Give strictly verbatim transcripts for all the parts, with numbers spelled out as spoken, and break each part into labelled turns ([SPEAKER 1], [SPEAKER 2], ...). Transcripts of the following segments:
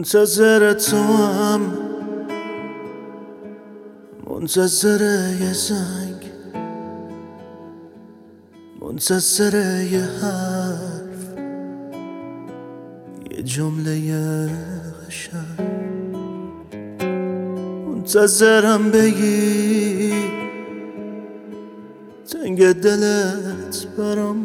[SPEAKER 1] منتظر تو هم، منتظر یه زنگ، منتظر یه حرف، یه جمله قشنگ. منتظرم بگی تنگ دلت برام،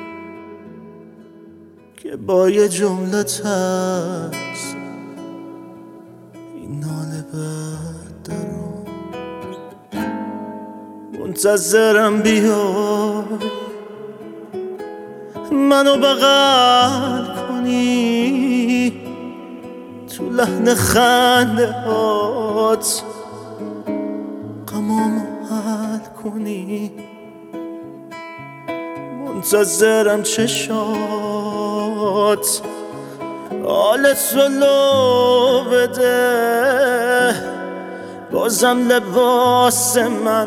[SPEAKER 1] که با یه جمله تست این ناله بد درام. منتظرم بیای منو بغل کنی، تو لحن خنده هات غمامو حل کنی. منتظرم چشات حالت رو لو بده، بازم لباس من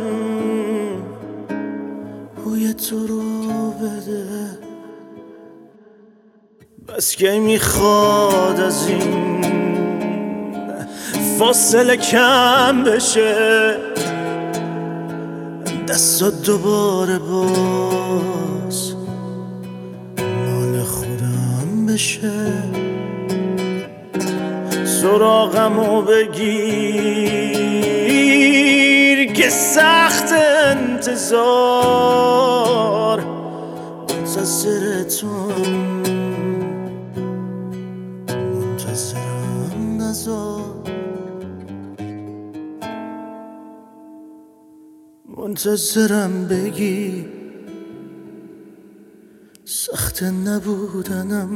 [SPEAKER 1] بوی تو رو بده. بس که میخواد از این فاصله کم بشه، دستات دوباره باز مال خودم بشه. سراغمو بگیر که سخت انتظار، منتظر توام، منتظرم نزار. منتظرم بگی سخت نبودنم،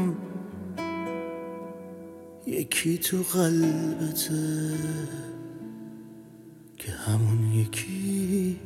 [SPEAKER 1] یکی تو قلبته که همون یکی